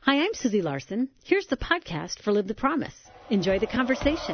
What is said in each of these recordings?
Hi, I'm Susie Larson. Here's the podcast for Live the Promise. Enjoy the conversation.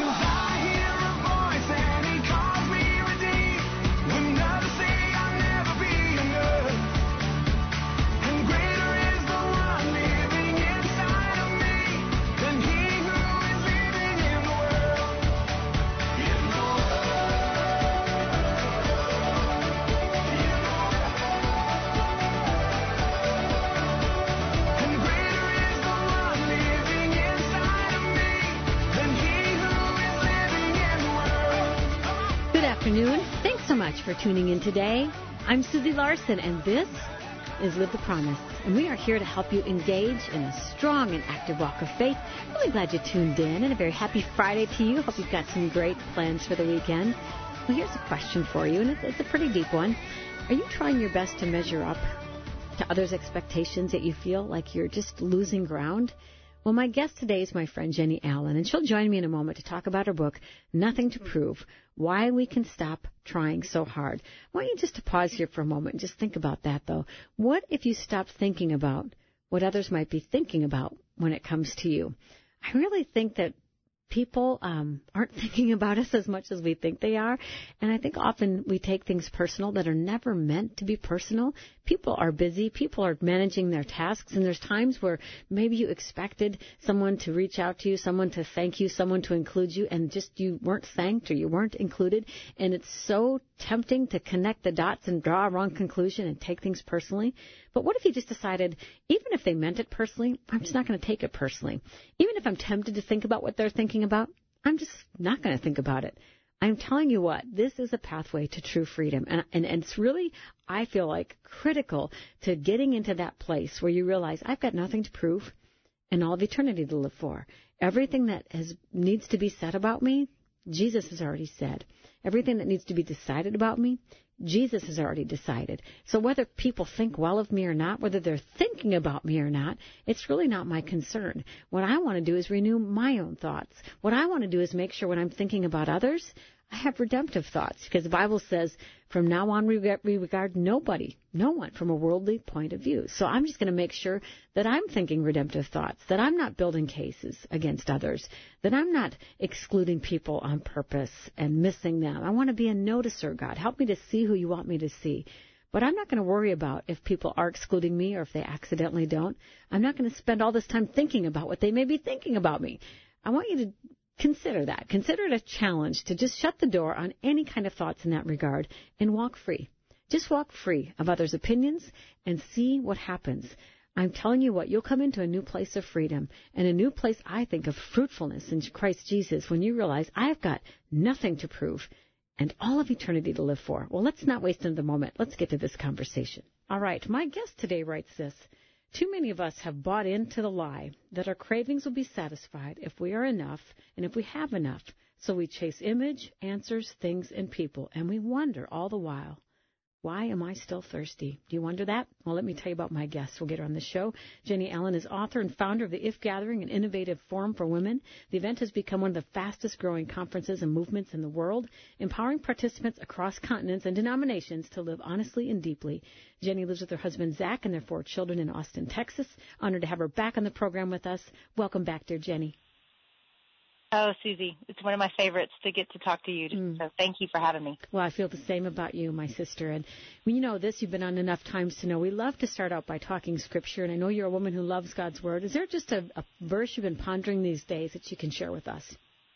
Thanks so much for tuning in today. I'm Susie Larson, and this is Live the Promise. And we are here to help you engage in a strong and active walk of faith. Really glad you tuned in, and a very happy Friday to you. Hope you've got some great plans for the weekend. Well, here's a question for you, and it's a pretty deep one. Are you trying your best to measure up to others' expectations that you feel like you're just losing ground? Well, my guest today is my friend Jenny Allen, and she'll join me in a moment to talk about her book, Nothing to Prove, Why We Can Stop Trying So Hard. I want you just to pause here for a moment and just think about that, though. What if you stopped thinking about what others might be thinking about when it comes to you? I really think that people aren't thinking about us as much as we think they are. And I think often we take things personal that are never meant to be personal. People are busy. People are managing their tasks. And there's times where maybe you expected someone to reach out to you, someone to thank you, someone to include you, and just you weren't thanked or you weren't included. And it's so tempting to connect the dots and draw a wrong conclusion and take things personally. But what if you just decided, even if they meant it personally, I'm just not going to take it personally. Even if I'm tempted to think about what they're thinking about, I'm just not going to think about it. I'm telling you what, this is a pathway to true freedom. And it's really, I feel like, critical to getting into that place where you realize I've got nothing to prove and all of eternity to live for. Everything that needs to be said about me, Jesus has already said. Everything that needs to be decided about me, Jesus has already decided. So whether people think well of me or not, whether they're thinking about me or not, it's really not my concern. What I want to do is renew my own thoughts. What I want to do is make sure when I'm thinking about others, I have redemptive thoughts, because the Bible says from now on we regard no one from a worldly point of view. So I'm just going to make sure that I'm thinking redemptive thoughts, that I'm not building cases against others, that I'm not excluding people on purpose and missing them. I want to be a noticer, God. Help me to see who you want me to see. But I'm not going to worry about if people are excluding me or if they accidentally don't. I'm not going to spend all this time thinking about what they may be thinking about me. I want you to consider that. Consider it a challenge to just shut the door on any kind of thoughts in that regard and walk free. Just walk free of others' opinions and see what happens. I'm telling you what, you'll come into a new place of freedom and a new place, I think, of fruitfulness in Christ Jesus when you realize I've got nothing to prove and all of eternity to live for. Well, let's not waste another moment. Let's get to this conversation. All right, my guest today writes this. Too many of us have bought into the lie that our cravings will be satisfied if we are enough and if we have enough. So we chase image, answers, things, and people, and we wonder all the while, why am I still thirsty? Do you wonder that? Well, let me tell you about my guest. We'll get her on the show. Jenny Allen is author and founder of the If Gathering, an innovative forum for women. The event has become one of the fastest-growing conferences and movements in the world, empowering participants across continents and denominations to live honestly and deeply. Jenny lives with her husband, Zach, and their 4 children in Austin, Texas. Honored to have her back on the program with us. Welcome back, dear Jenny. Oh, Susie, it's one of my favorites to get to talk to you, so thank you for having me. Well, I feel the same about you, my sister. And when you know this, you've been on enough times to know we love to start out by talking Scripture, and I know you're a woman who loves God's Word. Is there just a verse you've been pondering these days that you can share with us?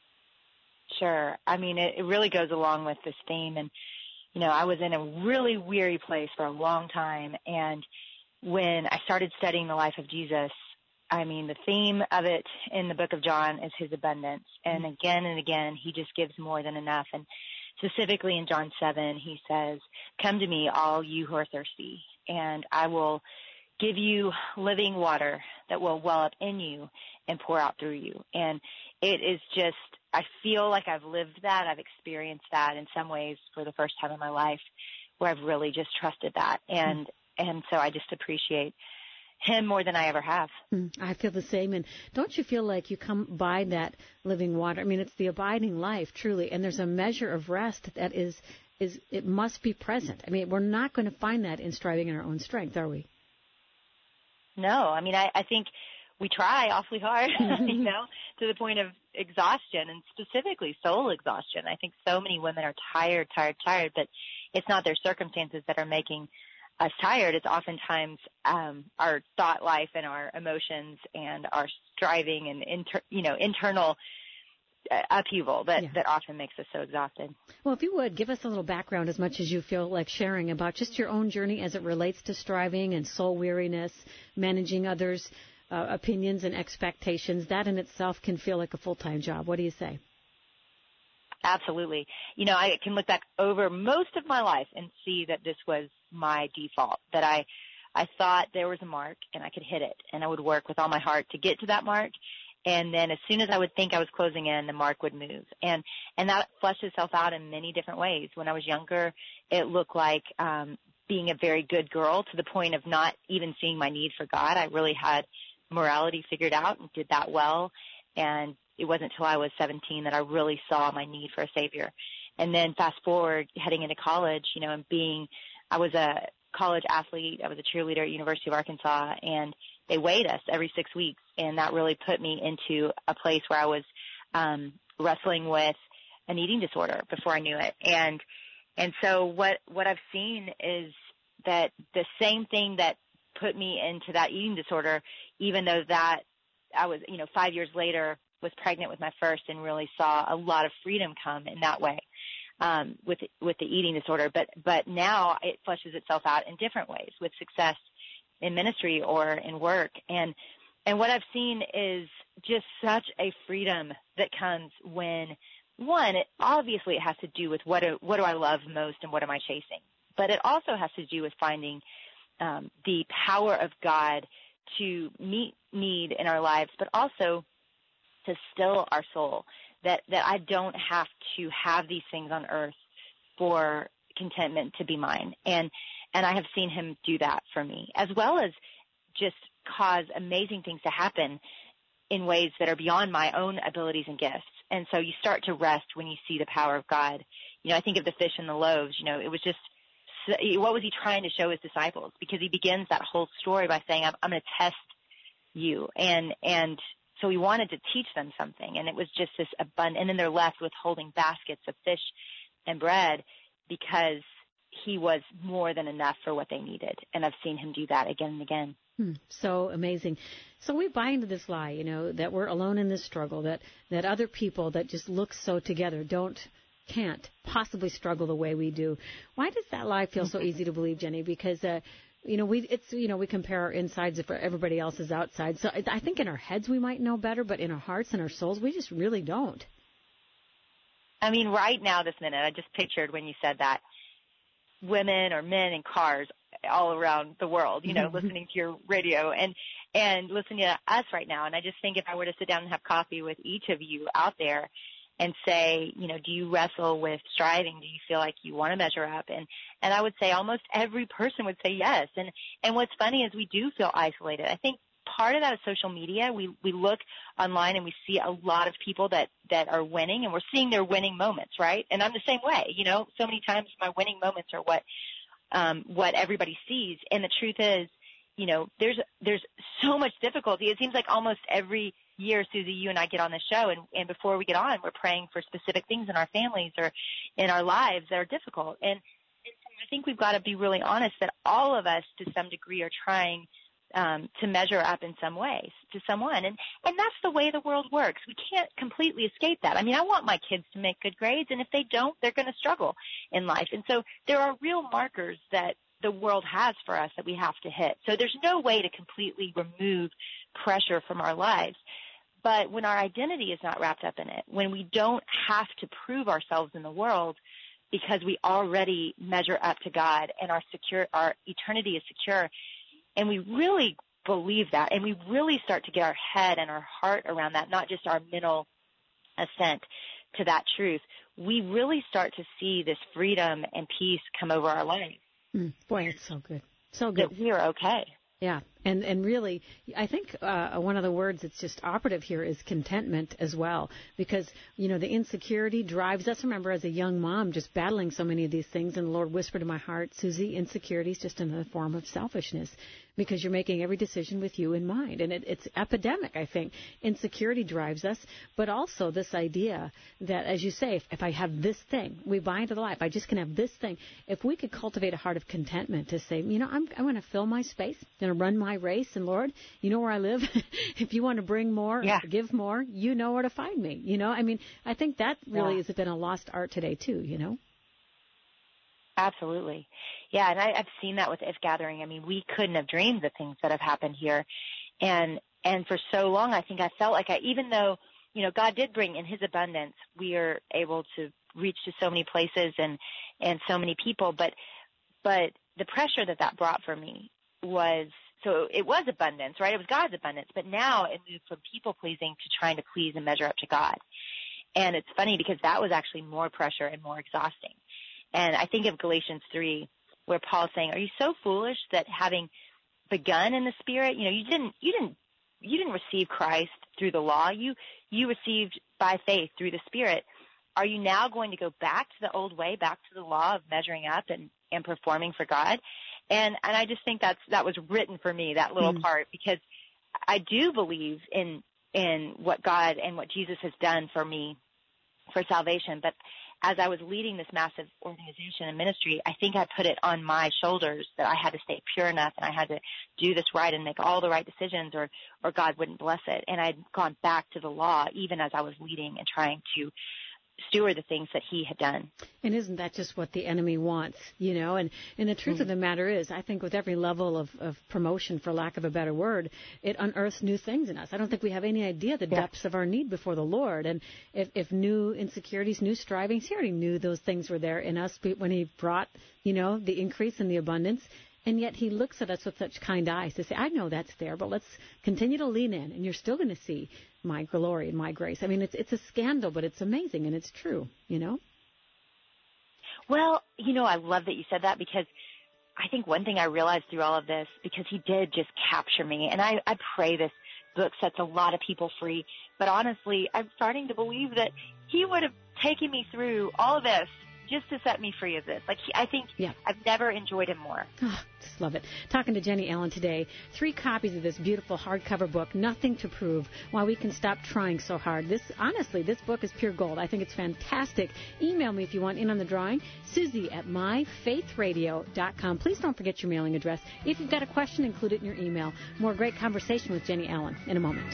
Sure. I mean, it really goes along with this theme. And, you know, I was in a really weary place for a long time, and when I started studying the life of Jesus, I mean, the theme of it in the book of John is his abundance. And again, he just gives more than enough. And specifically in John 7, he says, come to me, all you who are thirsty, and I will give you living water that will well up in you and pour out through you. And it is just, I feel like I've lived that. I've experienced that in some ways for the first time in my life, where I've really just trusted that. And so I just appreciate him more than I ever have. I feel the same. And don't you feel like you come by that living water? I mean, it's the abiding life, truly. And there's a measure of rest that is it must be present. I mean, we're not going to find that in striving in our own strength, are we? No, I mean, I think we try awfully hard, to the point of exhaustion, and specifically soul exhaustion. I think so many women are tired, but it's not their circumstances that are making us tired. It's oftentimes our thought life and our emotions and our striving and internal upheaval that often makes us so exhausted. Well, if you would, give us a little background, as much as you feel like sharing, about just your own journey as it relates to striving and soul weariness, managing others' opinions and expectations. That in itself can feel like a full-time job. What do you say? Absolutely. I can look back over most of my life and see that this was my default, that I thought there was a mark and I could hit it, and I would work with all my heart to get to that mark. And then as soon as I would think I was closing in, the mark would move. And that fleshed itself out in many different ways. When I was younger, it looked like being a very good girl, to the point of not even seeing my need for God. I really had morality figured out and did that well. And it wasn't until I was 17 that I really saw my need for a Savior. And then fast forward, heading into college, and I was a college athlete. I was a cheerleader at University of Arkansas, and they weighed us every 6 weeks, and that really put me into a place where I was wrestling with an eating disorder before I knew it. And so what I've seen is that the same thing that put me into that eating disorder, even though that I was, 5 years later, was pregnant with my first and really saw a lot of freedom come in that way with the eating disorder. But now it fleshes itself out in different ways, with success in ministry or in work. And what I've seen is just such a freedom that comes when, one, it has to do with what do I love most and what am I chasing? But it also has to do with finding the power of God to meet need in our lives, but also to still our soul, that I don't have to have these things on earth for contentment to be mine. And I have seen him do that for me, as well as just cause amazing things to happen in ways that are beyond my own abilities and gifts. And so you start to rest when you see the power of God. I think of the fish and the loaves. It was just, what was he trying to show his disciples? Because he begins that whole story by saying, I'm going to test you. And so he wanted to teach them something. And it was just this abundant. And then they're left with holding baskets of fish and bread because he was more than enough for what they needed. And I've seen him do that again and again. So amazing. So we buy into this lie, that we're alone in this struggle, that other people that just look so together can't possibly struggle the way we do. Why does that lie feel so easy to believe, Jenny? Because, we compare our insides for everybody else's outside. So I think in our heads we might know better, but in our hearts and our souls, we just really don't. I mean, right now, this minute, I just pictured when you said that, women or men in cars all around the world, listening to your radio and listening to us right now. And I just think if I were to sit down and have coffee with each of you out there and say, do you wrestle with striving? Do you feel like you want to measure up? And I would say almost every person would say yes. And what's funny is we do feel isolated. I think part of that is social media. We look online and we see a lot of people that are winning, and we're seeing their winning moments, right? And I'm the same way. So many times my winning moments are what everybody sees. And the truth is, there's so much difficulty. It seems like almost every year, Susie, you and I get on the show, and before we get on, we're praying for specific things in our families or in our lives that are difficult. And I think we've got to be really honest that all of us, to some degree, are trying to measure up in some ways to someone. And that's the way the world works. We can't completely escape that. I mean, I want my kids to make good grades, and if they don't, they're going to struggle in life. And so there are real markers that the world has for us that we have to hit. So there's no way to completely remove pressure from our lives. But when our identity is not wrapped up in it, when we don't have to prove ourselves in the world because we already measure up to God and our eternity is secure, and we really believe that, and we really start to get our head and our heart around that, not just our mental assent to that truth, we really start to see this freedom and peace come over our life. Boy, it's so good. So good. That we are okay. Yeah. And really, I think one of the words that's just operative here is contentment as well, because, the insecurity drives us. Remember, as a young mom, just battling so many of these things, and the Lord whispered in my heart, Susie, insecurity is just another form of selfishness, because you're making every decision with you in mind. And it's epidemic, I think. Insecurity drives us, but also this idea that, as you say, if I have this thing, we buy into the lie, if I just can have this thing, if we could cultivate a heart of contentment to say, I'm going to fill my space, I'm going to run my race, and Lord, you know where I live. If you want to bring more, give more, you know where to find me. I think that really has been a lost art today, too, Absolutely. Yeah, and I've seen that with If Gathering. I mean, we couldn't have dreamed the things that have happened here. And for so long, I think I felt like even though, God did bring in his abundance, we are able to reach to so many places and so many people. But the pressure that brought for me was, so it was abundance, right? It was God's abundance. But now it moved from people pleasing to trying to please and measure up to God. And it's funny because that was actually more pressure and more exhausting. And I think of Galatians 3, where Paul's saying, "Are you so foolish that having begun in the Spirit, you didn't receive Christ through the law. You received by faith through the Spirit. Are you now going to go back to the old way, back to the law of measuring up and performing for God?" And I just think that was written for me, that little part, because I do believe in what God and what Jesus has done for me for salvation. But as I was leading this massive organization and ministry, I think I put it on my shoulders that I had to stay pure enough and I had to do this right and make all the right decisions or God wouldn't bless it. And I'd gone back to the law even as I was leading and trying to steward the things that he had done. And isn't that just what the enemy wants, And the truth of the matter is, I think with every level of promotion, for lack of a better word, it unearths new things in us. I don't think we have any idea the depths of our need before the Lord. And if new insecurities, new strivings, he already knew those things were there in us when he brought, the increase in the abundance. And yet he looks at us with such kind eyes to say, I know that's there, but let's continue to lean in, and you're still going to see my glory and my grace. I mean, it's a scandal, but it's amazing, and it's true, Well, I love that you said that, because I think one thing I realized through all of this, because he did just capture me, and I pray this book sets a lot of people free, but honestly, I'm starting to believe that he would have taken me through all of this just to set me free of this. I think I've never enjoyed him more. Oh, just love it. Talking to Jenny Allen today. 3 copies of this beautiful hardcover book, Nothing to Prove, Why We Can Stop Trying So Hard. This book is pure gold. I think it's fantastic. Email me if you want in on the drawing. Susie at myfaithradio.com. Please don't forget your mailing address. If you've got a question, include it in your email. More great conversation with Jenny Allen in a moment.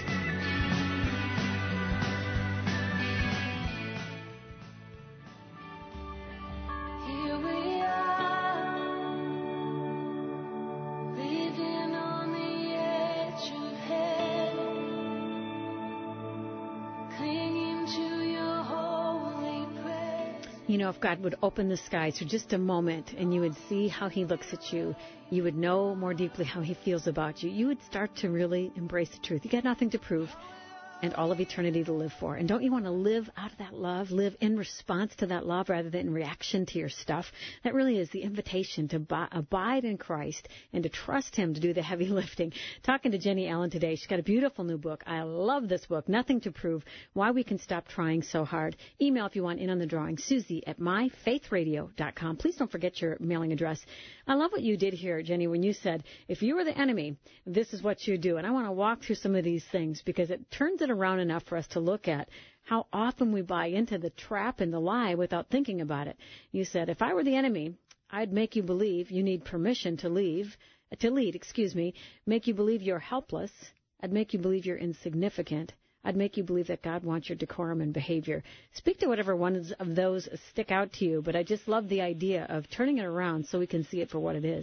If God would open the skies for just a moment and you would see how he looks at you, you would know more deeply how he feels about you. You would start to really embrace the truth. You got nothing to prove and all of eternity to live for. And don't you want to live out of that love, live in response to that love rather than in reaction to your stuff? That really is the invitation to abide in Christ and to trust him to do the heavy lifting. Talking to Jenny Allen today. She's got a beautiful new book. I love this book, Nothing to Prove, Why We Can Stop Trying So Hard. Email if you want in on the drawing, Susie at myfaithradio.com. Please don't forget your mailing address. I love what you did here, Jenny, when you said, if you were the enemy, this is what you do. And I want to walk through some of these things because it turns it around enough for us to look at how often we buy into the trap and the lie without thinking about it. You said, if I were the enemy, I'd make you believe you need permission to lead, make you believe you're helpless. I'd make you believe you're insignificant. I'd make you believe that God wants your decorum and behavior. Speak to whatever ones of those stick out to you, but I just love the idea of turning it around so we can see it for what it is.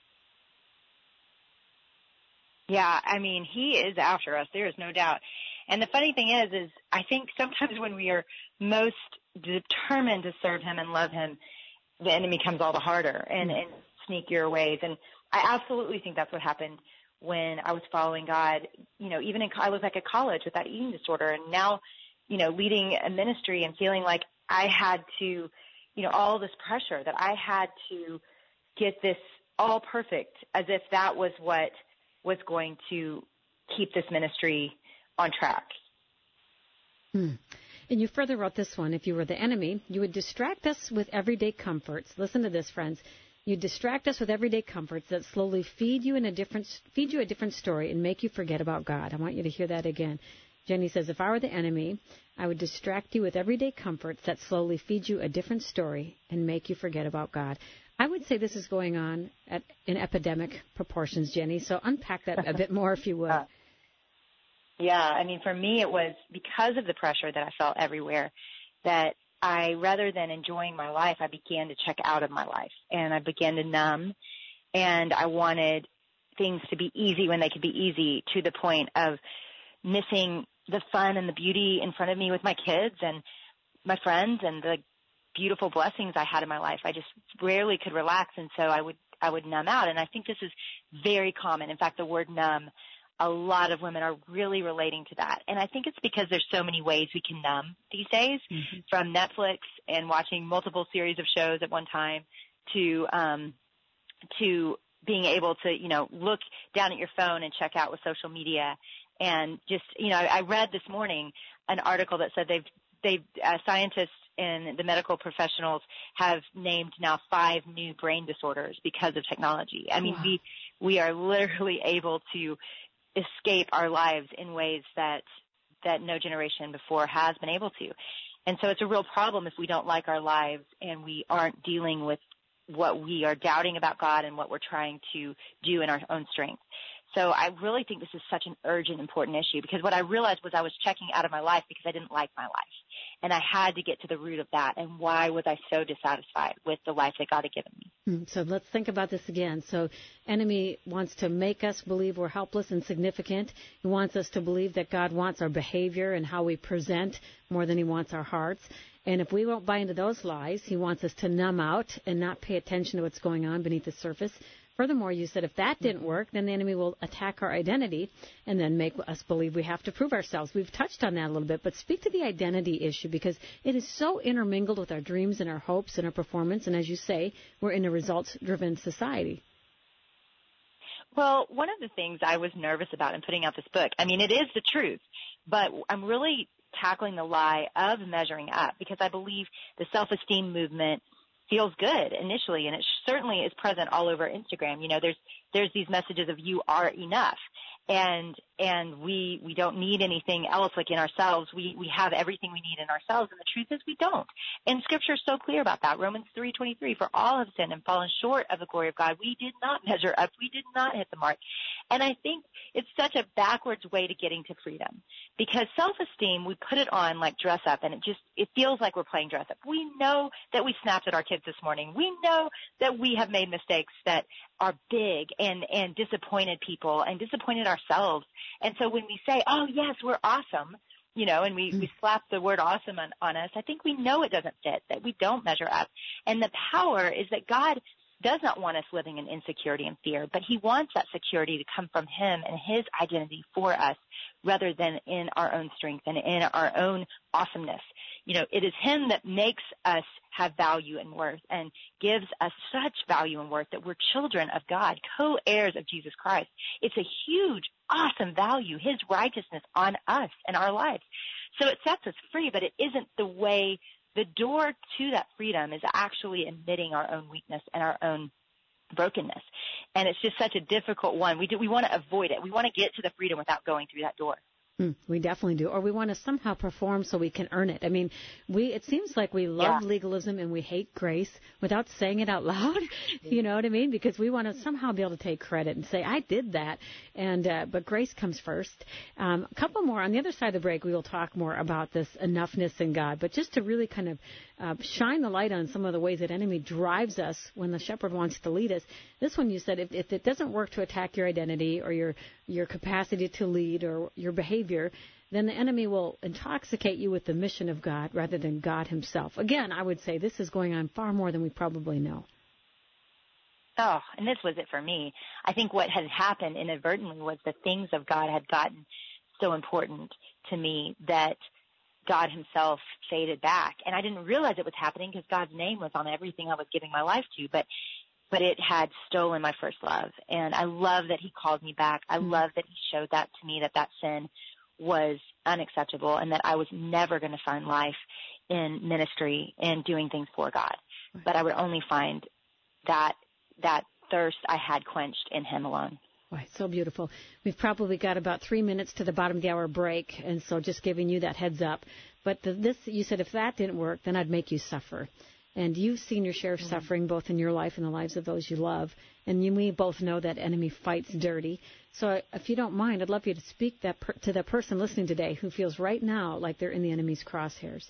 Yeah, I mean, he is after us. There is no doubt. And the funny thing is I think sometimes when we are most determined to serve him and love him, the enemy comes all the harder and sneakier ways. And I absolutely think that's what happened when I was following God. Even I was like at college with that eating disorder, and now, leading a ministry and feeling like I had to, all this pressure that I had to get this all perfect, as if that was what was going to keep this ministry on track. And you further wrote this one: if you were the enemy, you would distract us with everyday comforts. Listen to this, friends. You distract us with everyday comforts that slowly feed you a different story and make you forget about God. I want you to hear that again. Jenny says, if I were the enemy, I would distract you with everyday comforts that slowly feed you a different story and make you forget about God. I would say this is going on in epidemic proportions, Jenny. So unpack that a bit more, if you would. Yeah, I mean, for me, it was because of the pressure that I felt everywhere that I, rather than enjoying my life, I began to check out of my life, and I began to numb, and I wanted things to be easy when they could be easy, to the point of missing the fun and the beauty in front of me with my kids and my friends and the beautiful blessings I had in my life. I just rarely could relax, and so I would numb out, and I think this is very common. In fact, the word numb, a lot of women are really relating to that. And I think it's because there's so many ways we can numb these days, from Netflix and watching multiple series of shows at one time to being able to, look down at your phone and check out with social media. And just, I read this morning an article that said scientists and the medical professionals have named now 5 new brain disorders because of technology. I mean, wow. we are literally able to escape our lives in ways that no generation before has been able to. And so it's a real problem if we don't like our lives and we aren't dealing with what we are doubting about God and what we're trying to do in our own strength. So I really think this is such an urgent, important issue, because what I realized was I was checking out of my life because I didn't like my life. And I had to get to the root of that. And why was I so dissatisfied with the life that God had given me? So let's think about this again. So enemy wants to make us believe we're helpless and insignificant. He wants us to believe that God wants our behavior and how we present more than he wants our hearts. And if we won't buy into those lies, he wants us to numb out and not pay attention to what's going on beneath the surface. Furthermore, you said if that didn't work, then the enemy will attack our identity and then make us believe we have to prove ourselves. We've touched on that a little bit, but speak to the identity issue, because it is so intermingled with our dreams and our hopes and our performance. And as you say, we're in a results-driven society. Well, one of the things I was nervous about in putting out this book, I mean, it is the truth, but I'm really tackling the lie of measuring up, because I believe the self-esteem movement feels good initially, and it certainly is present all over Instagram. There's these messages of you are enough, and we don't need anything else like in ourselves. We have everything we need in ourselves, and the truth is we don't. And Scripture is so clear about that. Romans 3:23, for all have sinned and fallen short of the glory of God. We did not measure up. We did not hit the mark. And I think it's such a backwards way to getting to freedom, because self-esteem, we put it on like dress up, and it feels like we're playing dress up. We know that we snapped at our kids this morning. We know that we have made mistakes that are big and disappointed people and disappointed ourselves. And so when we say, oh, yes, we're awesome, and we slap the word awesome on us, I think we know it doesn't fit, that we don't measure up. And the power is that God does not want us living in insecurity and fear, but he wants that security to come from him and his identity for us, rather than in our own strength and in our own awesomeness. It is him that makes us have value and worth and gives us such value and worth that we're children of God, co-heirs of Jesus Christ. It's a huge, awesome value, his righteousness on us and our lives. So it sets us free, but it isn't the way. The door to that freedom is actually admitting our own weakness and our own brokenness. And it's just such a difficult one. We want to avoid it. We want to get to the freedom without going through that door. We definitely do. Or we want to somehow perform so we can earn it. I mean, it seems like we love legalism and we hate grace without saying it out loud. You know what I mean? Because we want to somehow be able to take credit and say, I did that. But grace comes first. A couple more. On the other side of the break, we will talk more about this enoughness in God. But just to really kind of shine the light on some of the ways that enemy drives us when the shepherd wants to lead us. This one you said, if it doesn't work to attack your identity or your capacity to lead or your behavior, then the enemy will intoxicate you with the mission of God rather than God himself. Again, I would say this is going on far more than we probably know. Oh, and this was it for me. I think what had happened inadvertently was the things of God had gotten so important to me that God himself faded back. And I didn't realize it was happening because God's name was on everything I was giving my life to. But but it had stolen my first love. And I love that he called me back. I love that he showed that to me, that sin was unacceptable and that I was never going to find life in ministry and doing things for God. Right. But I would only find that thirst I had quenched in him alone. Right, so beautiful. We've probably got about 3 minutes to the bottom of the hour break, and so just giving you that heads up. But this, you said, if that didn't work, then I'd make you suffer. And you've seen your share of suffering both in your life and the lives of those you love. And we both know that enemy fights dirty. So if you don't mind, I'd love you to speak to the person listening today who feels right now like they're in the enemy's crosshairs.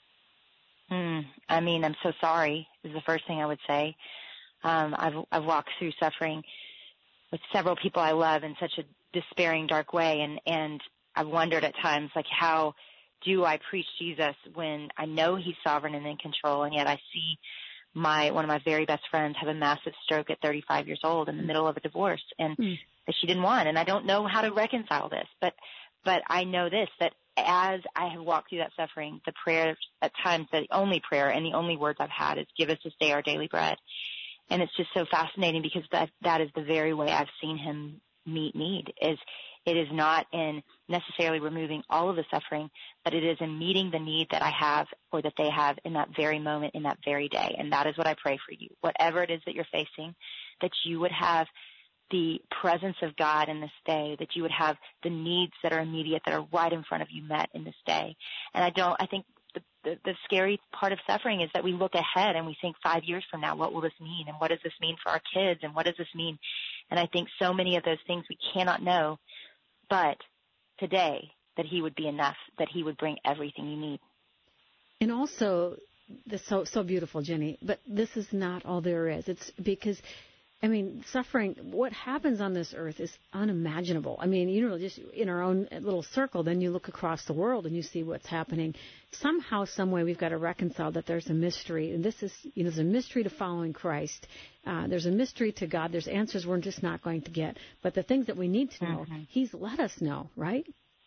I mean, I'm so sorry is the first thing I would say. I've walked through suffering with several people I love in such a despairing, dark way. And I've wondered at times, like, how do I preach Jesus when I know he's sovereign and in control, and yet I see one of my very best friends have a massive stroke at 35 years old in the middle of a divorce, and that she didn't want. And I don't know how to reconcile this, but I know this, that as I have walked through that suffering, the prayer at times, the only prayer and the only words I've had is, give us this day our daily bread. And it's just so fascinating because that is the very way I've seen him meet need. It is not in necessarily removing all of the suffering, but it is in meeting the need that I have or that they have in that very moment, in that very day. And that is what I pray for you. Whatever it is that you're facing, that you would have the presence of God in this day, that you would have the needs that are immediate, that are right in front of you met in this day. And I think the scary part of suffering is that we look ahead and we think 5 years from now, what will this mean? And what does this mean for our kids? And what does this mean? And I think so many of those things we cannot know, but today that he would be enough, that he would bring everything you need. And also, so beautiful, Jenny, but this is not all there is. It's because, I mean, suffering, what happens on this earth is unimaginable. I mean, just in our own little circle, then you look across the world and you see what's happening. Somehow, some way, we've got to reconcile that there's a mystery. And this is, there's a mystery to following Christ. There's a mystery to God. There's answers we're just not going to get. But the things that we need to know, he's let us know, right?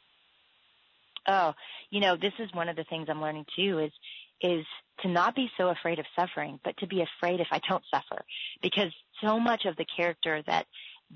Oh, this is one of the things I'm learning, too, is to not be so afraid of suffering, but to be afraid if I don't suffer. Because so much of the character that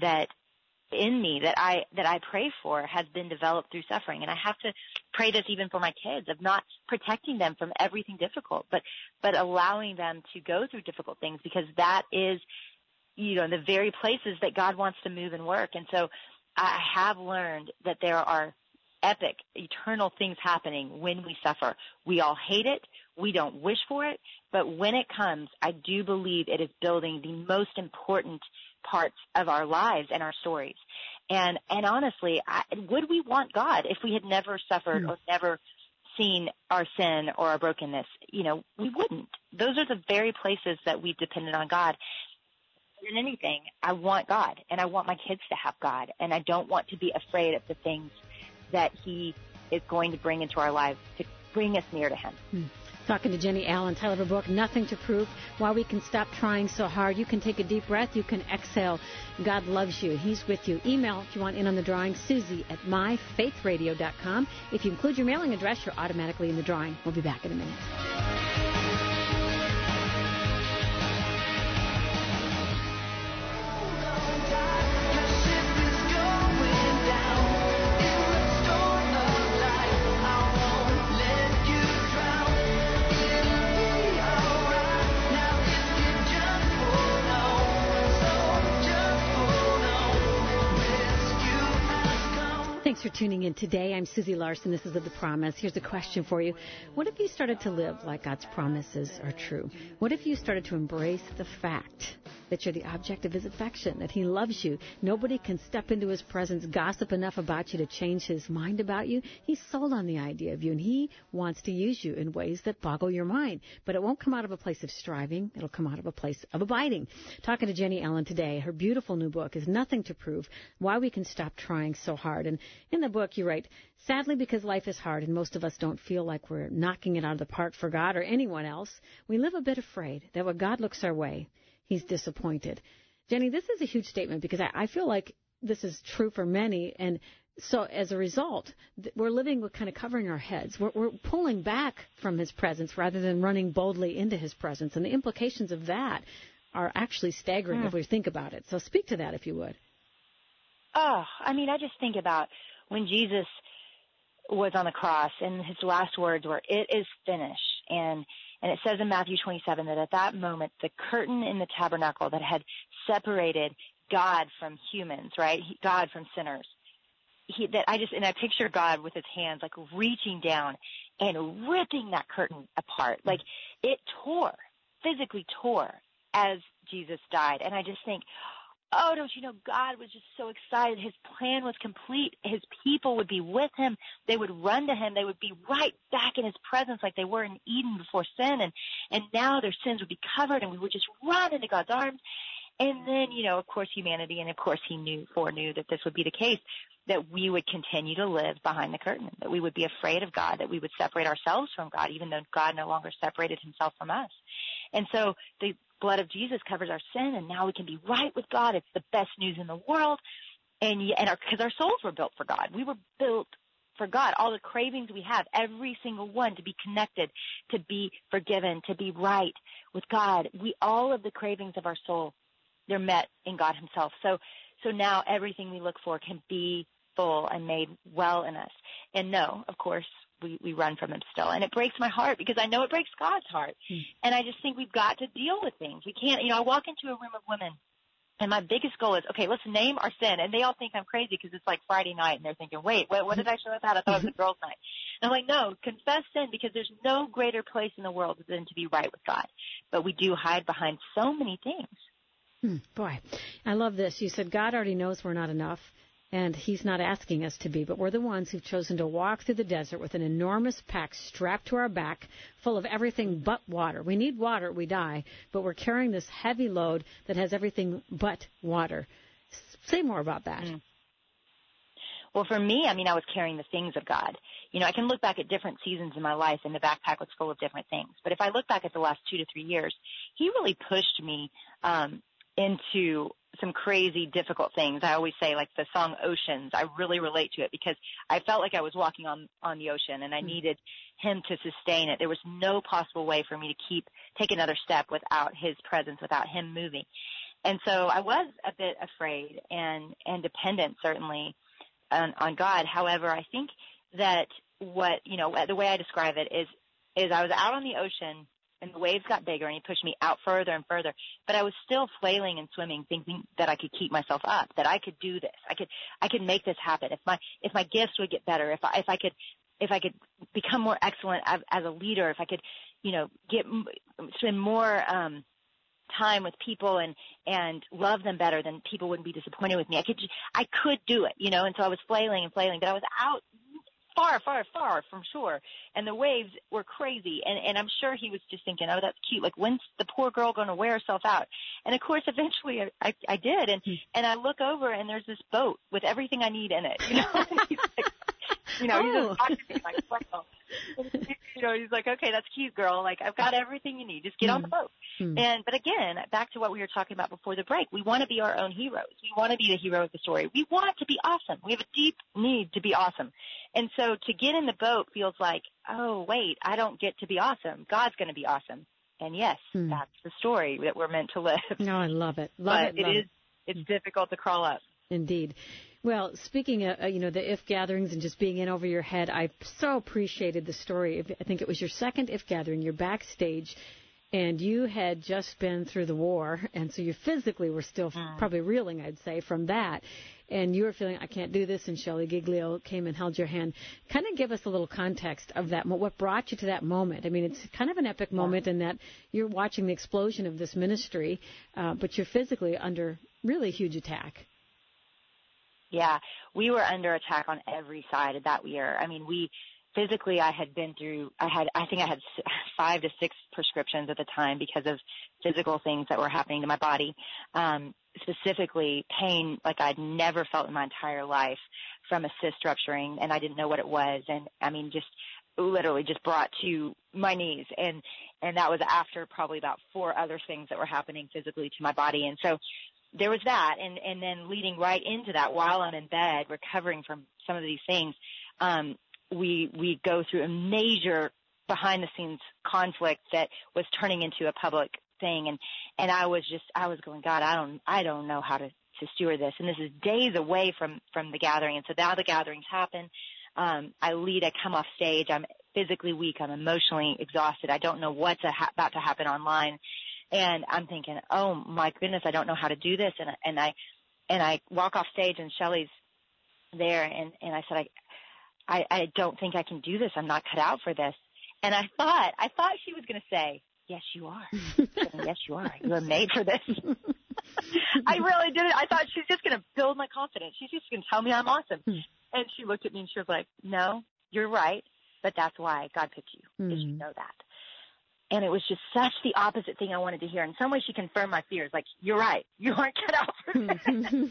in me that I pray for has been developed through suffering. And I have to pray this even for my kids, of not protecting them from everything difficult, but allowing them to go through difficult things, because that is, the very places that God wants to move and work. And so I have learned that there are epic, eternal things happening when we suffer. We all hate it. We don't wish for it. But when it comes, I do believe it is building the most important parts of our lives and our stories. And honestly, would we want God if we had never suffered or never seen our sin or our brokenness? We wouldn't. Those are the very places that we've depended on God. In anything, I want God, and I want my kids to have God, and I don't want to be afraid of the things that he is going to bring into our lives to bring us near to him. Talking to Jenny Allen, title of her book, Nothing to Prove, Why We Can Stop Trying So Hard. You can take a deep breath. You can exhale. God loves you. He's with you. Email, if you want in on the drawing, Susie@myfaithradio.com. If you include your mailing address, you're automatically in the drawing. We'll be back in a minute. Thanks for tuning in today. I'm Susie Larson. This is Live the Promise. Here's a question for you. What if you started to live like God's promises are true? What if you started to embrace the fact that you're the object of his affection, that he loves you? Nobody can step into his presence, gossip enough about you to change his mind about you. He's sold on the idea of you, and he wants to use you in ways that boggle your mind. But it won't come out of a place of striving. It'll come out of a place of abiding. Talking to Jenny Allen today. Her beautiful new book is Nothing to Prove, Why We Can Stop Trying So Hard. And in the book, you write, sadly, because life is hard and most of us don't feel like we're knocking it out of the park for God or anyone else, we live a bit afraid that when God looks our way, he's disappointed. Jenny, this is a huge statement because I feel like this is true for many. And so as a result, we're living with kind of covering our heads. We're pulling back from his presence rather than running boldly into his presence. And the implications of that are actually staggering if we think about it. So speak to that, if you would. Oh, I mean, I just think about when Jesus was on the cross and his last words were, "It is finished." And it says in Matthew 27 that at that moment, the curtain in the tabernacle that had separated God from humans, right? God from sinners. I picture God with his hands like reaching down and ripping that curtain apart. Like it physically tore as Jesus died. And I just think, oh, don't you know, God was just so excited. His plan was complete. His people would be with him. They would run to him. They would be right back in his presence like they were in Eden before sin. And now their sins would be covered and we would just run into God's arms. And then, you know, of course, humanity, and of course he foreknew that this would be the case, that we would continue to live behind the curtain, that we would be afraid of God, that we would separate ourselves from God, even though God no longer separated himself from us. And so the blood of Jesus covers our sin, and now we can be right with God. It's the best news in the world. Because our souls were built for God. We were built for God. All the cravings we have, every single one, to be connected, to be forgiven, to be right with God. All of the cravings of our soul, they're met in God himself. So now everything we look for can be full and made well in us. And no, of course, we run from him still. And it breaks my heart because I know it breaks God's heart. And I just think we've got to deal with things. We can't, I walk into a room of women and my biggest goal is, okay, let's name our sin. And they all think I'm crazy because it's like Friday night and they're thinking, wait, what did I show up at? I thought it was a girls' night. And I'm like, no, confess sin because there's no greater place in the world than to be right with God. But we do hide behind so many things. Boy, I love this. You said God already knows we're not enough, and he's not asking us to be, but we're the ones who've chosen to walk through the desert with an enormous pack strapped to our back full of everything but water. We need water, we die, but we're carrying this heavy load that has everything but water. Say more about that. Well, for me, I was carrying the things of God. I can look back at different seasons in my life, and the backpack was full of different things. But if I look back at the last 2 to 3 years, he really pushed me into some crazy, difficult things. I always say, like the song Oceans, I really relate to it because I felt like I was walking on the ocean and I needed him to sustain it. There was no possible way for me to take another step without his presence, without him moving. And so I was a bit afraid and dependent, certainly, on God. However, I think that the way I describe it is I was out on the ocean and the waves got bigger and he pushed me out further and further, but I was still flailing and swimming, thinking that I could keep myself up, that I could do this. I could make this happen. If my gifts would get better, if I could become more excellent as a leader, if I could, spend more, time with people and love them better, then people wouldn't be disappointed with me. I could do it, and so I was flailing and flailing, but I was out far, far, far from shore, and the waves were crazy, and I'm sure he was just thinking, oh, that's cute, like, when's the poor girl going to wear herself out? And of course, eventually I did, and I look over, and there's this boat with everything I need in it, He's like, he's just talking to me like, wow. He's like, okay, that's cute, girl. Like, I've got everything you need. Just get on the boat. But again, back to what we were talking about before the break, we want to be our own heroes. We want to be the hero of the story. We want to be awesome. We have a deep need to be awesome. And so to get in the boat feels like, oh, wait, I don't get to be awesome. God's going to be awesome. And yes, that's the story that we're meant to live. No, I love it. It's difficult to crawl up. Indeed. Well, speaking of, the IF gatherings and just being in over your head, I so appreciated the story. I think it was your second IF gathering. You're backstage, and you had just been through the war, and so you physically were still probably reeling, I'd say, from that. And you were feeling, I can't do this, and Shelley Giglio came and held your hand. Kind of give us a little context of that, what brought you to that moment. I mean, it's kind of an epic moment in that you're watching the explosion of this ministry, but you're physically under really huge attack. Yeah, we were under attack on every side of that year. I mean, physically, I think I had 5 to 6 prescriptions at the time because of physical things that were happening to my body. Specifically pain like I'd never felt in my entire life from a cyst rupturing, and I didn't know what it was. And I mean, just literally just brought to my knees. And that was after probably about 4 other things that were happening physically to my body. And so there was that, and then leading right into that, while I'm in bed recovering from some of these things, we go through a major behind-the-scenes conflict that was turning into a public thing. And I was going, God, I don't know how to steward this. And this is days away from the gathering. And so now the gatherings happen. I lead, I come off stage. I'm physically weak. I'm emotionally exhausted. I don't know what's about to happen online. And I'm thinking, oh my goodness, I don't know how to do this. And I walk off stage and Shelley's there. And I said, I don't think I can do this. I'm not cut out for this. And I thought she was going to say, yes, you are. Yes, you are. You are made for this. I really did it. I thought she's just going to build my confidence. She's just going to tell me I'm awesome. And she looked at me and she was like, no, you're right. But that's why God picked you, because you know that. And it was just such the opposite thing I wanted to hear. In some way, she confirmed my fears. Like, you're right. You aren't cut out for this.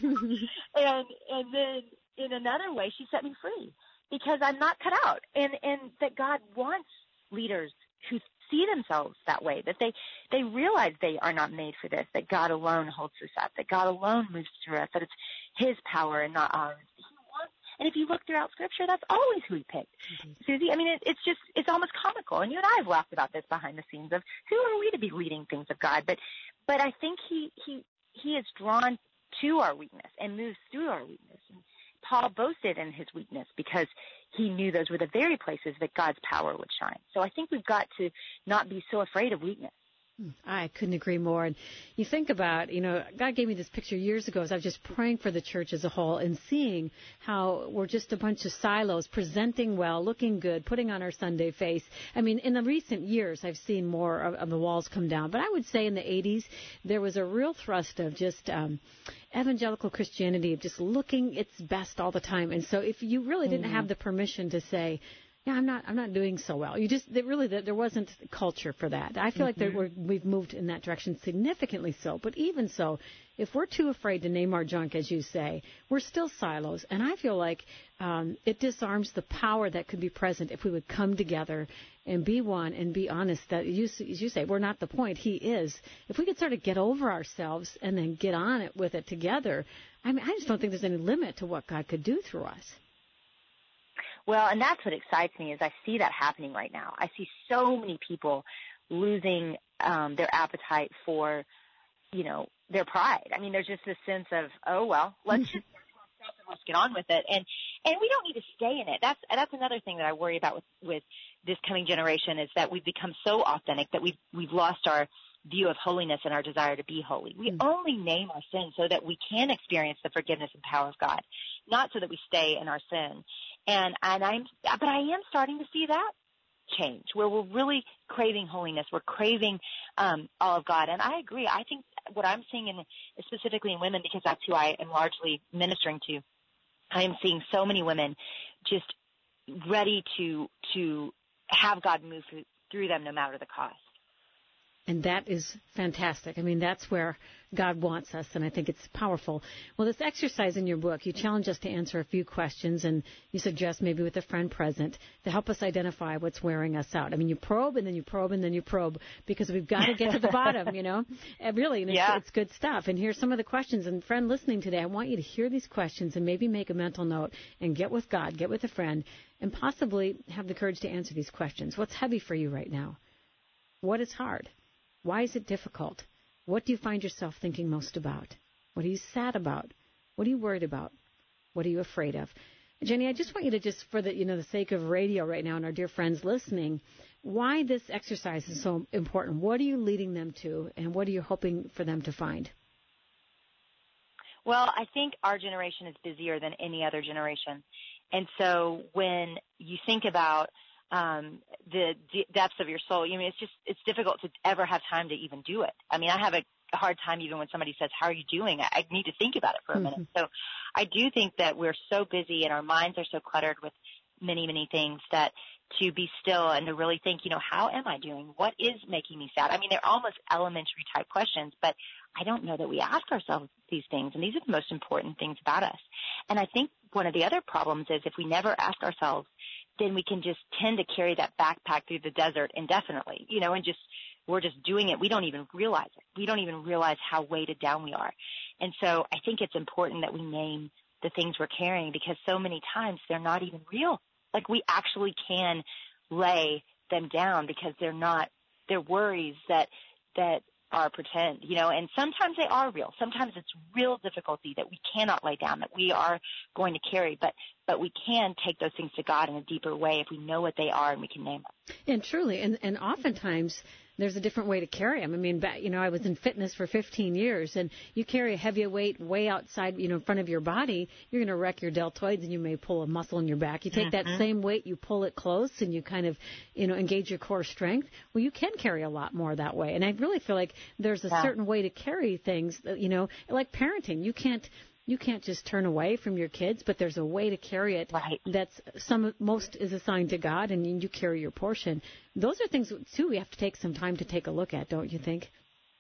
and then in another way, she set me free because I'm not cut out. And that God wants leaders who see themselves that way, that they realize they are not made for this, that God alone holds us up, that God alone moves through us, that it's his power and not ours. And if you look throughout Scripture, that's always who he picked. Mm-hmm. Susie, I mean, it's almost comical. And you and I have laughed about this behind the scenes of who are we to be leading things of God. But I think he is drawn to our weakness and moves through our weakness. And Paul boasted in his weakness because he knew those were the very places that God's power would shine. So I think we've got to not be so afraid of weakness. I couldn't agree more. And you think about, God gave me this picture years ago as I was just praying for the church as a whole and seeing how we're just a bunch of silos, presenting well, looking good, putting on our Sunday face. I mean, in the recent years, I've seen more of the walls come down. But I would say in the 80s, there was a real thrust of just evangelical Christianity, of just looking its best all the time. And so if you really didn't have the permission to say, yeah, I'm not doing so well. There wasn't culture for that. I feel like we've moved in that direction significantly so. But even so, if we're too afraid to name our junk, as you say, we're still silos. And I feel like it disarms the power that could be present if we would come together and be one and be honest that, as you say, we're not the point. He is. If we could sort of get over ourselves and then get on it with it together, I mean, I just don't think there's any limit to what God could do through us. Well, and that's what excites me is I see that happening right now. I see so many people losing their appetite for, their pride. I mean, there's just this sense of, oh, well, let's just let's get on with it. And we don't need to stay in it. That's another thing that I worry about with this coming generation is that we've become so authentic that we've lost our view of holiness and our desire to be holy. We only name our sin so that we can experience the forgiveness and power of God, not so that we stay in our sin. But I am starting to see that change where we're really craving holiness. We're craving all of God. And I agree. I think what I'm seeing specifically in women, because that's who I am largely ministering to, I am seeing so many women just ready to have God move through them no matter the cost. And that is fantastic. I mean, that's where God wants us, and I think it's powerful. Well, this exercise in your book, you challenge us to answer a few questions, and you suggest maybe with a friend present to help us identify what's wearing us out. I mean, you probe, and then you probe, and then you probe, because we've got to get to the bottom, And really, and it's good stuff. And here's some of the questions. And friend listening today, I want you to hear these questions and maybe make a mental note and get with God, get with a friend, and possibly have the courage to answer these questions. What's heavy for you right now? What is hard? Why is it difficult? What do you find yourself thinking most about? What are you sad about? What are you worried about? What are you afraid of? Jenny, I just want you to just, for the sake of radio right now and our dear friends listening, why this exercise is so important. What are you leading them to, and what are you hoping for them to find? Well, I think our generation is busier than any other generation. And so when you think about the depths of your soul, it's difficult to ever have time to even do it. I mean, I have a hard time even when somebody says, how are you doing? I need to think about it for a minute. So I do think that we're so busy and our minds are so cluttered with many, many things that to be still and to really think, how am I doing? What is making me sad? I mean, they're almost elementary type questions, but I don't know that we ask ourselves these things, and these are the most important things about us. And I think one of the other problems is if we never ask ourselves, then we can just tend to carry that backpack through the desert indefinitely, and we're just doing it. We don't even realize it. We don't even realize how weighted down we are. And so I think it's important that we name the things we're carrying, because so many times they're not even real. Like, we actually can lay them down because they're worries that are pretend, and sometimes they are real. Sometimes it's real difficulty that we cannot lay down, that we are going to carry, but we can take those things to God in a deeper way if we know what they are and we can name them. And truly, and oftentimes there's a different way to carry them. I mean, I was in fitness for 15 years, and you carry a heavier weight way outside, in front of your body, you're going to wreck your deltoids, and you may pull a muscle in your back. You take that same weight, you pull it close, and you kind of, engage your core strength. Well, you can carry a lot more that way. And I really feel like there's a certain way to carry things, like parenting. You can't just turn away from your kids, but there's a way to carry it that's most is assigned to God, and you carry your portion. Those are things, too, we have to take some time to take a look at, don't you think?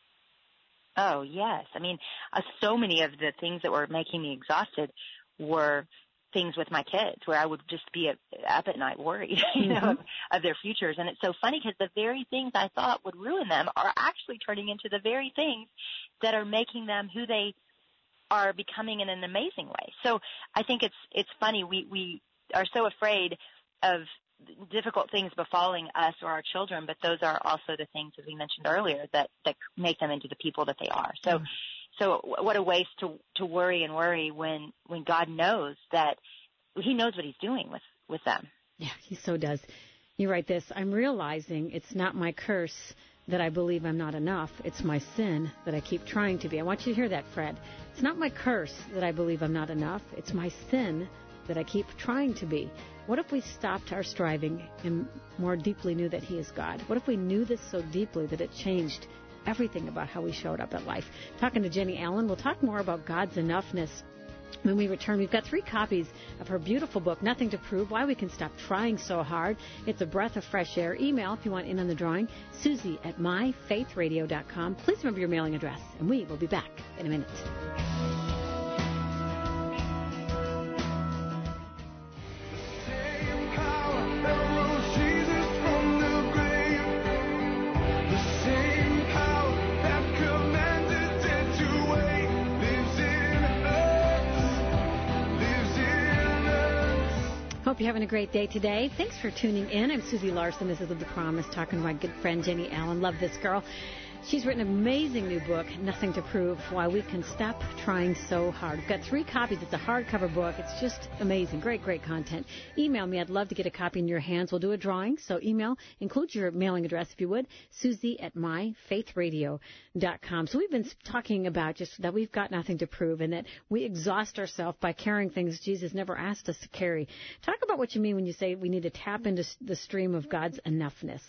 Oh, yes. I mean, so many of the things that were making me exhausted were things with my kids where I would just be up at night worried, of their futures. And it's so funny because the very things I thought would ruin them are actually turning into the very things that are making them who they are becoming in an amazing way. So I think it's funny. We are so afraid of difficult things befalling us or our children, but those are also the things, as we mentioned earlier, that make them into the people that they are. So what a waste to worry when God knows that He knows what He's doing with them. Yeah, He so does. You write this: I'm realizing it's not my curse that I believe I'm not enough. It's my sin that I keep trying to be. I want you to hear that, Fred. It's not my curse that I believe I'm not enough. It's my sin that I keep trying to be. What if we stopped our striving and more deeply knew that He is God? What if we knew this so deeply that it changed everything about how we showed up at life? Talking to Jennie Allen, we'll talk more about God's enoughness when we return. We've got 3 copies of her beautiful book, Nothing to Prove, Why We Can Stop Trying So Hard. It's a breath of fresh air. Email if you want in on the drawing, Susie@myfaithradio.com. Please remember your mailing address, and we will be back in a minute. Hope you're having a great day today. Thanks for tuning in. I'm Susie Larson. This is Live the Promise, talking to my good friend Jennie Allen. Love this girl. She's written an amazing new book, Nothing to Prove, Why We Can Stop Trying So Hard. We've got 3 copies. It's a hardcover book. It's just amazing. Great, great content. Email me. I'd love to get a copy in your hands. We'll do a drawing. So email, include your mailing address if you would, Susie@myfaithradio.com. So we've been talking about just that we've got nothing to prove and that we exhaust ourselves by carrying things Jesus never asked us to carry. Talk about what you mean when you say we need to tap into the stream of God's enoughness.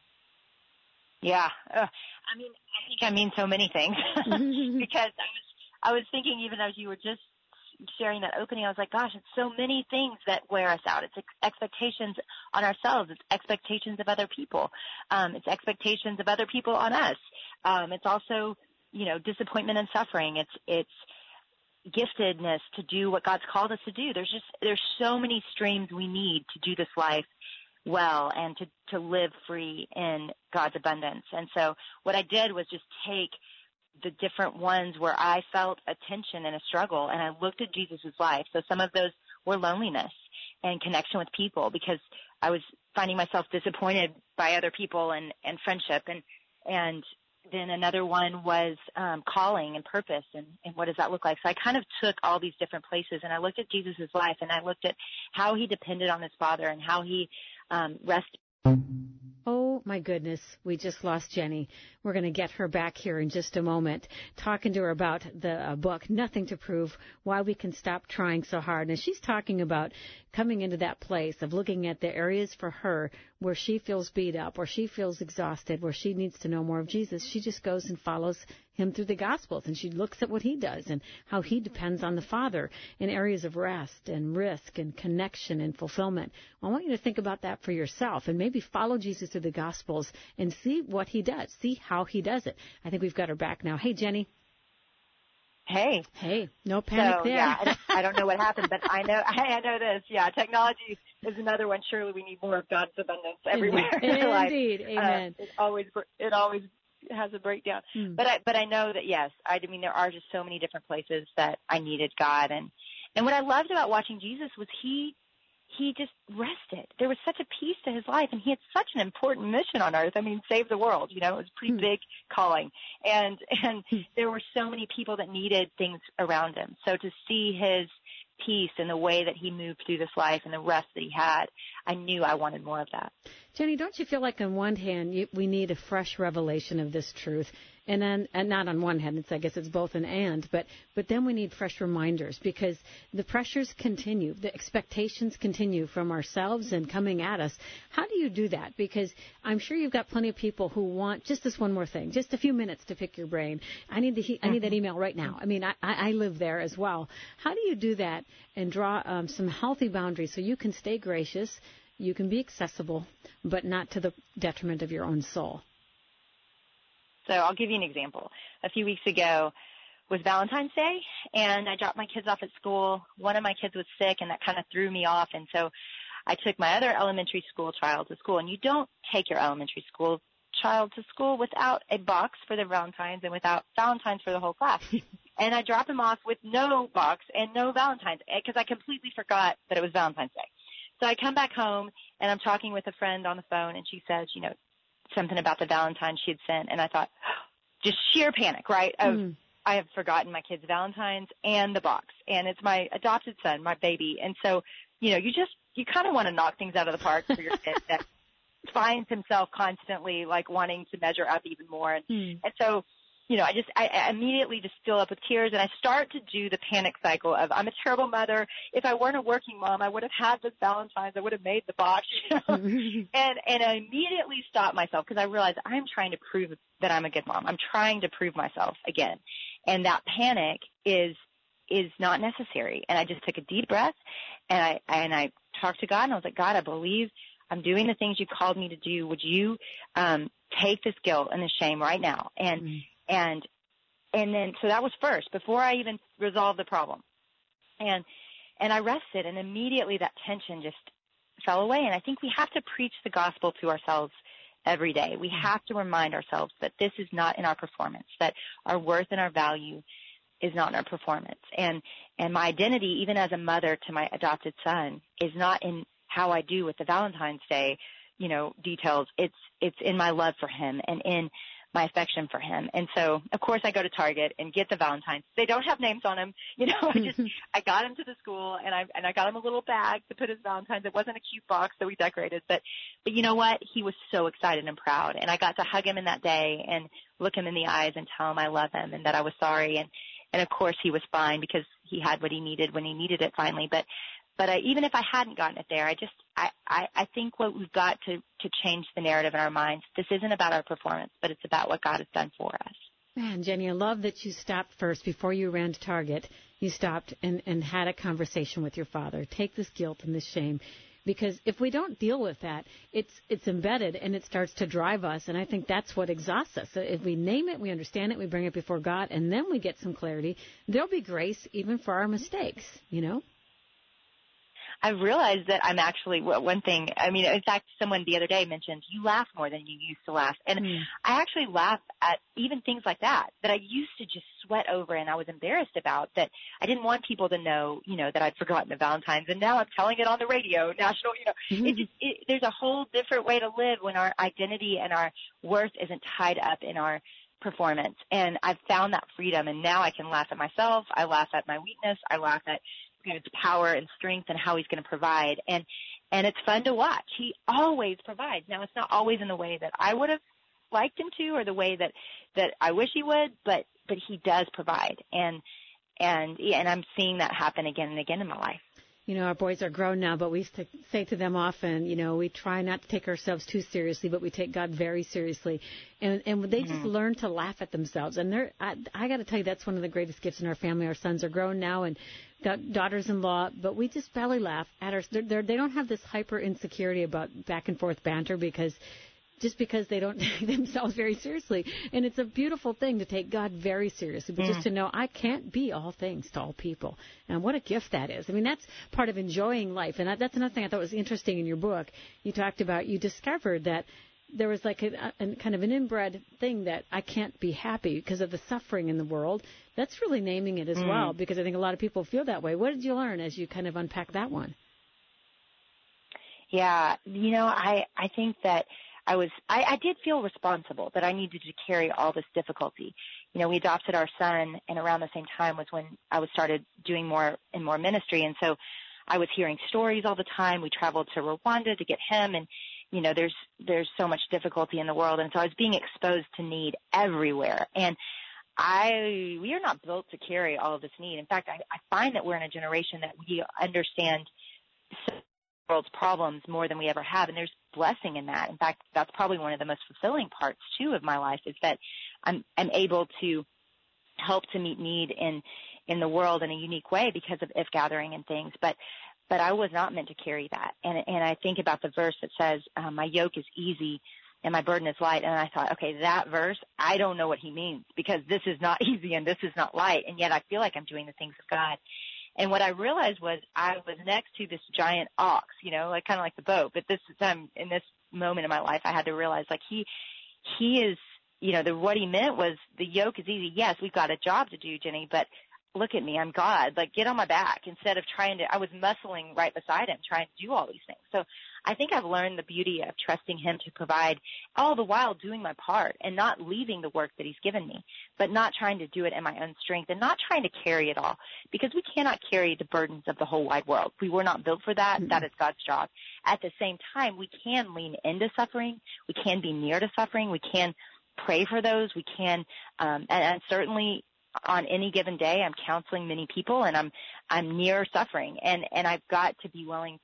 Yeah. I think I mean so many things because I was thinking, even as you were just sharing that opening, I was like, gosh, it's so many things that wear us out. It's expectations on ourselves. It's expectations of other people. It's expectations of other people on us. It's also, disappointment and suffering. It's giftedness to do what God's called us to do. There's so many streams we need to do this life well and to live free in God's abundance. And so what I did was just take the different ones where I felt a tension and a struggle, and I looked at Jesus' life. So some of those were loneliness and connection with people because I was finding myself disappointed by other people and friendship. And then another one was calling and purpose and what does that look like. So I kind of took all these different places, and I looked at Jesus' life, and I looked at how he depended on his Father and how he rested. Oh, my goodness. We just lost Jennie. We're going to get her back here in just a moment, talking to her about the book, Nothing to Prove, Why We Can Stop Trying So Hard. And she's talking about coming into that place of looking at the areas for her where she feels beat up, where she feels exhausted, where she needs to know more of Jesus. She just goes and follows him through the Gospels, and she looks at what he does and how he depends on the Father in areas of rest and risk and connection and fulfillment. Well, I want you to think about that for yourself and maybe follow Jesus through the Gospels and see what he does, see how he does it. I think we've got her back now. Hey, Jennie. Hey. No panic there. Yeah, I don't know what happened, but I know this. Yeah, technology is another one. Surely we need more of God's abundance everywhere. Indeed. Amen. It always has a breakdown. But I know that, yes, there are just so many different places that I needed God. And what I loved about watching Jesus was he he just rested. There was such a peace to his life, and he had such an important mission on earth. I mean, save the world, you know, it was a pretty big calling. And there were so many people that needed things around him. So to see his peace and the way that he moved through this life and the rest that he had, I knew I wanted more of that. Jenny, don't you feel like on one hand we need a fresh revelation of this truth, and not on one hand, I guess it's both an and, but then we need fresh reminders, because the pressures continue, the expectations continue from ourselves and coming at us. How do you do that? Because I'm sure you've got plenty of people who want just this one more thing, just a few minutes to pick your brain. I need that email right now. I mean, I live there as well. How do you do that and draw some healthy boundaries so you can stay gracious, you can be accessible, but not to the detriment of your own soul? So I'll give you an example. A few weeks ago was Valentine's Day, and I dropped my kids off at school. One of my kids was sick, and that kind of threw me off. And so I took my other elementary school child to school. And you don't take your elementary school child to school without a box for the Valentines and without Valentines for the whole class. And I dropped him off with no box and no Valentines because I completely forgot that it was Valentine's Day. So I come back home, and I'm talking with a friend on the phone, and she says, you know, something about the Valentine she had sent, and I thought, just sheer panic, right? I have forgotten my kid's Valentines and the box, and it's my adopted son, my baby. And so, you know, you kind of want to knock things out of the park for your kid that finds himself constantly like wanting to measure up even more. And so, you know, I immediately just fill up with tears, and I start to do the panic cycle of, I'm a terrible mother. If I weren't a working mom, I would have had this Valentine's. I would have made the box, you know? And I immediately stop myself because I realize I'm trying to prove that I'm a good mom. I'm trying to prove myself again. And that panic is not necessary. And I just took a deep breath, and I talked to God, and I was like, God, I believe I'm doing the things you called me to do. Would you take this guilt and the shame right now? And then, so that was first, before I even resolved the problem. And I rested, and immediately that tension just fell away. And I think we have to preach the gospel to ourselves every day. We have to remind ourselves that this is not in our performance, that our worth and our value is not in our performance. And my identity, even as a mother to my adopted son, is not in how I do with the Valentine's Day, you know, details. It's in my love for him and in my affection for him. And so, of course, I go to Target and get the Valentines. They don't have names on them. You know, I got him to the school, and I got him a little bag to put his Valentines. It wasn't a cute box that we decorated, but you know what? He was so excited and proud. And I got to hug him in that day and look him in the eyes and tell him I love him and that I was sorry. And of course he was fine because he had what he needed when he needed it finally. But even if I hadn't gotten it there, I think what we've got to change the narrative in our minds, this isn't about our performance, but it's about what God has done for us. Man, Jenny, I love that you stopped first before you ran to Target. You stopped and had a conversation with your father. Take this guilt and this shame, because if we don't deal with that, it's embedded and it starts to drive us. And I think that's what exhausts us. So if we name it, we understand it, we bring it before God, and then we get some clarity, there'll be grace even for our mistakes, you know? I realized that I'm actually, one thing, I mean, in fact, someone the other day mentioned, you laugh more than you used to laugh. And I actually laugh at even things like that I used to just sweat over and I was embarrassed about, that I didn't want people to know, you know, that I'd forgotten the Valentines. And now I'm telling it on the radio, national, you know, there's a whole different way to live when our identity and our worth isn't tied up in our performance. And I've found that freedom, and now I can laugh at myself. I laugh at my weakness. I laugh at God's power and strength and how he's going to provide. And it's fun to watch. He always provides. Now, it's not always in the way that I would have liked him to, or the way that I wish he would, but he does provide. And I'm seeing that happen again and again in my life. You know, our boys are grown now, but we used to say to them often, you know, we try not to take ourselves too seriously, but we take God very seriously. And they just learn to laugh at themselves. And I got to tell you, that's one of the greatest gifts in our family. Our sons are grown now and got daughters-in-law, but we just belly laugh at they don't have this hyper insecurity about back and forth banter because they don't take themselves very seriously. And it's a beautiful thing to take God very seriously, but just to know I can't be all things to all people. And what a gift that is. I mean, that's part of enjoying life. And that's another thing I thought was interesting in your book. You talked about, you discovered that there was like a kind of an inbred thing that I can't be happy because of the suffering in the world. That's really naming it as well, because I think a lot of people feel that way. What did you learn as you kind of unpack that one? Yeah. I think that I did feel responsible, that I needed to carry all this difficulty. We adopted our son, and around the same time was when I started doing more and more ministry. And so I was hearing stories all the time. We traveled to Rwanda to get him, and there's so much difficulty in the world. And so I was being exposed to need everywhere. And we are not built to carry all of this need. In fact, I find that we're in a generation that we understand the world's problems more than we ever have, and there's blessing in that. In fact, that's probably one of the most fulfilling parts, too, of my life, is that I'm able to help to meet need in the world in a unique way because of If Gathering and things. But I was not meant to carry that. And I think about the verse that says, my yoke is easy and my burden is light. And I thought, okay, that verse, I don't know what he means, because this is not easy and this is not light. And yet I feel like I'm doing the things of God. And what I realized was I was next to this giant ox, like kind of like the boat. But this time, in this moment in my life, I had to realize, like, he is, what he meant was the yoke is easy. Yes, we've got a job to do, Jenny, but look at me, I'm God. Like, get on my back, instead of I was muscling right beside him, trying to do all these things. So I think I've learned the beauty of trusting him to provide, all the while doing my part and not leaving the work that he's given me, but not trying to do it in my own strength and not trying to carry it all, because we cannot carry the burdens of the whole wide world. We were not built for that. Mm-hmm. That is God's job. At the same time, we can lean into suffering. We can be near to suffering. We can pray for those. We can, and certainly, on any given day, I'm counseling many people, and I'm near suffering, and I've got to be willing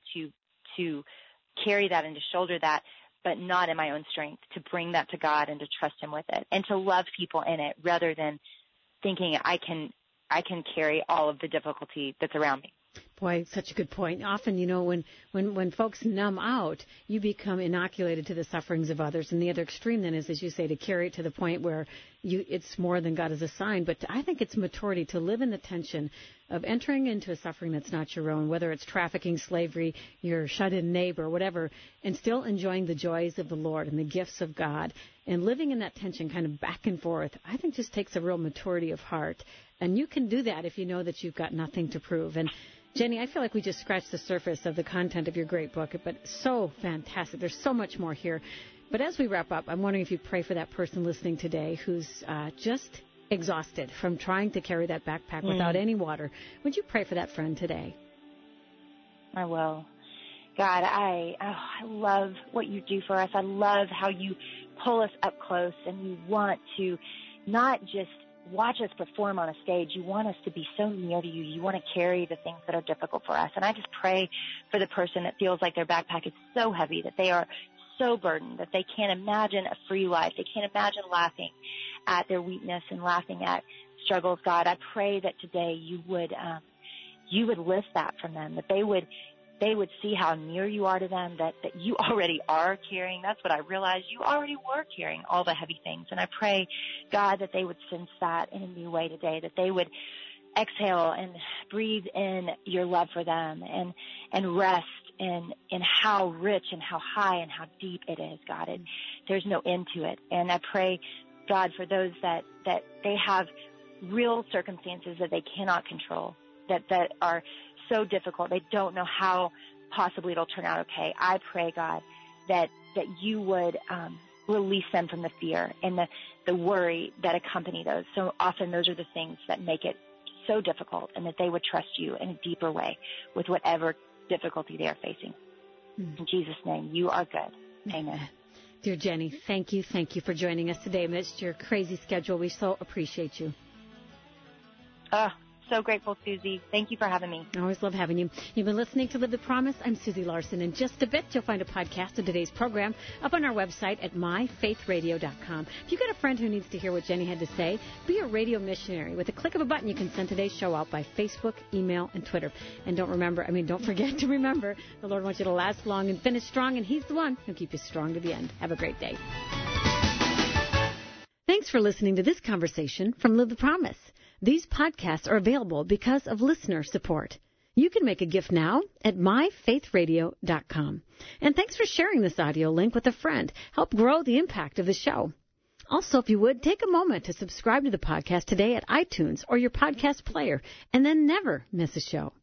to carry that and to shoulder that, but not in my own strength, to bring that to God and to trust him with it, and to love people in it, rather than thinking I can carry all of the difficulty that's around me. Boy, such a good point. Often, when folks numb out, you become inoculated to the sufferings of others. And the other extreme then is, as you say, to carry it to the point where it's more than God has assigned. But I think it's maturity to live in the tension of entering into a suffering that's not your own, whether it's trafficking, slavery, your shut-in neighbor, whatever, and still enjoying the joys of the Lord and the gifts of God. And living in that tension kind of back and forth, I think just takes a real maturity of heart. And you can do that if you know that you've got nothing to prove. And Jenny, I feel like we just scratched the surface of the content of your great book, but so fantastic. There's so much more here. But as we wrap up, I'm wondering if you pray for that person listening today who's just exhausted from trying to carry that backpack without any water. Would you pray for that friend today? I will. God, I love what you do for us. I love how you pull us up close, and you want to not just watch us perform on a stage. You want us to be so near to you. You want to carry the things that are difficult for us. And I just pray for the person that feels like their backpack is so heavy, that they are so burdened, that they can't imagine a free life. They can't imagine laughing at their weakness and laughing at struggles. God, I pray that today you would lift that from them, that they would see how near you are to them, that you already are carrying. That's what I realized. You already were carrying all the heavy things. And I pray, God, that they would sense that in a new way today, that they would exhale and breathe in your love for them and rest in how rich and how high and how deep it is, God. And there's no end to it. And I pray, God, for those that they have real circumstances that they cannot control, that are so difficult. They don't know how possibly it'll turn out okay. I pray, God, that you would release them from the fear and the worry that accompany those. So often those are the things that make it so difficult, and that they would trust you in a deeper way with whatever difficulty they are facing. In Jesus' name, you are good. Amen. Dear Jenny, thank you for joining us today amidst your crazy schedule. We so appreciate you. So grateful, Susie. Thank you for having me. I always love having you. You've been listening to Live the Promise. I'm Susie Larson. In just a bit, you'll find a podcast of today's program up on our website at myfaithradio.com. If you've got a friend who needs to hear what Jenny had to say, be a radio missionary. With a click of a button, you can send today's show out by Facebook, email, and Twitter. And don't forget to remember, the Lord wants you to last long and finish strong, and He's the one who'll keep you strong to the end. Have a great day. Thanks for listening to this conversation from Live the Promise. These podcasts are available because of listener support. You can make a gift now at myfaithradio.com. And thanks for sharing this audio link with a friend. Help grow the impact of the show. Also, if you would, take a moment to subscribe to the podcast today at iTunes or your podcast player, and then never miss a show.